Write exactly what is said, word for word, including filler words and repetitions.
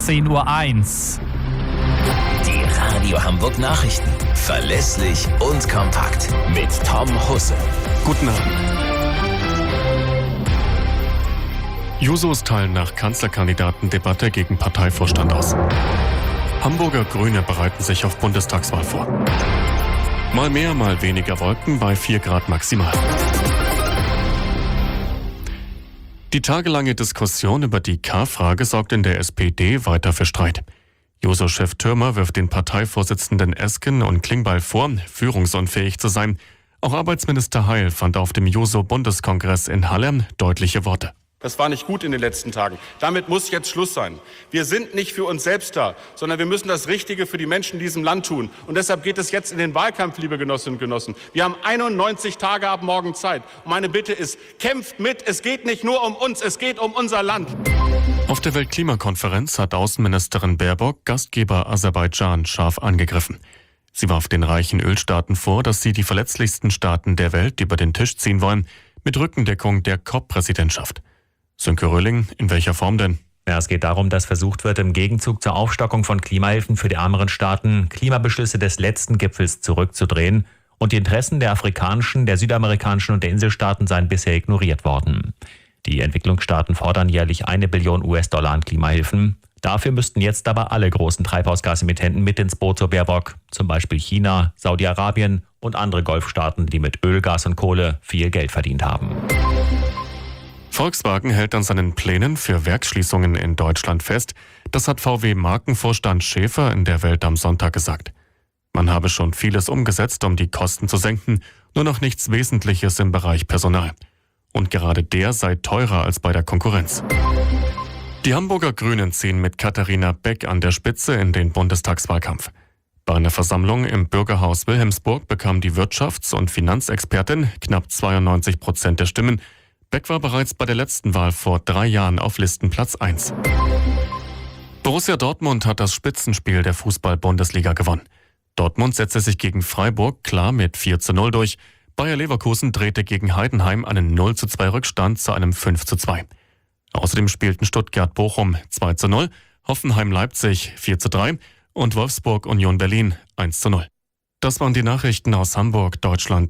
zehn Uhr eins. Die Radio Hamburg Nachrichten. Verlässlich und kompakt. Mit Tom Husse. Guten Abend. Jusos teilen nach Kanzlerkandidatendebatte gegen Parteivorstand aus. Hamburger Grüne bereiten sich auf Bundestagswahl vor. Mal mehr, mal weniger Wolken bei vier Grad maximal. Die tagelange Diskussion über die K-Frage sorgt in der S P D weiter für Streit. Juso-Chef Thürmer wirft den Parteivorsitzenden Esken und Klingbeil vor, führungsunfähig zu sein. Auch Arbeitsminister Heil fand auf dem Juso-Bundeskongress in Halle deutliche Worte. Das war nicht gut in den letzten Tagen. Damit muss jetzt Schluss sein. Wir sind nicht für uns selbst da, sondern wir müssen das Richtige für die Menschen in diesem Land tun. Und deshalb geht es jetzt in den Wahlkampf, liebe Genossinnen und Genossen. Wir haben einundneunzig Tage ab morgen Zeit. Und meine Bitte ist, kämpft mit. Es geht nicht nur um uns, es geht um unser Land. Auf der Weltklimakonferenz hat Außenministerin Baerbock Gastgeber Aserbaidschan scharf angegriffen. Sie warf den reichen Ölstaaten vor, dass sie die verletzlichsten Staaten der Welt über den Tisch ziehen wollen, mit Rückendeckung der C O P-Präsidentschaft. Sönke Röhling, in welcher Form denn? Ja, es geht darum, dass versucht wird, im Gegenzug zur Aufstockung von Klimahilfen für die ärmeren Staaten Klimabeschlüsse des letzten Gipfels zurückzudrehen. Und die Interessen der afrikanischen, der südamerikanischen und der Inselstaaten seien bisher ignoriert worden. Die Entwicklungsstaaten fordern jährlich eine Billion U S-Dollar an Klimahilfen. Dafür müssten jetzt aber alle großen Treibhausgasemittenten mit ins Boot zur Baerbock, zum Beispiel China, Saudi-Arabien und andere Golfstaaten, die mit Öl, Gas und Kohle viel Geld verdient haben. Volkswagen hält an seinen Plänen für Werksschließungen in Deutschland fest. Das hat V W-Markenvorstand Schäfer in der Welt am Sonntag gesagt. Man habe schon vieles umgesetzt, um die Kosten zu senken, nur noch nichts Wesentliches im Bereich Personal. Und gerade der sei teurer als bei der Konkurrenz. Die Hamburger Grünen ziehen mit Katharina Beck an der Spitze in den Bundestagswahlkampf. Bei einer Versammlung im Bürgerhaus Wilhelmsburg bekam die Wirtschafts- und Finanzexpertin knapp zweiundneunzig Prozent der Stimmen. Beck war bereits bei der letzten Wahl vor drei Jahren auf Listenplatz eins. Borussia Dortmund hat das Spitzenspiel der Fußball-Bundesliga gewonnen. Dortmund setzte sich gegen Freiburg klar mit vier zu null durch. Bayer Leverkusen drehte gegen Heidenheim einen null zu zwei Rückstand zu einem fünf zu zwei. Außerdem spielten Stuttgart-Bochum zwei zu null, Hoffenheim-Leipzig vier zu drei und Wolfsburg-Union Berlin eins zu null. Das waren die Nachrichten aus Hamburg, Deutschland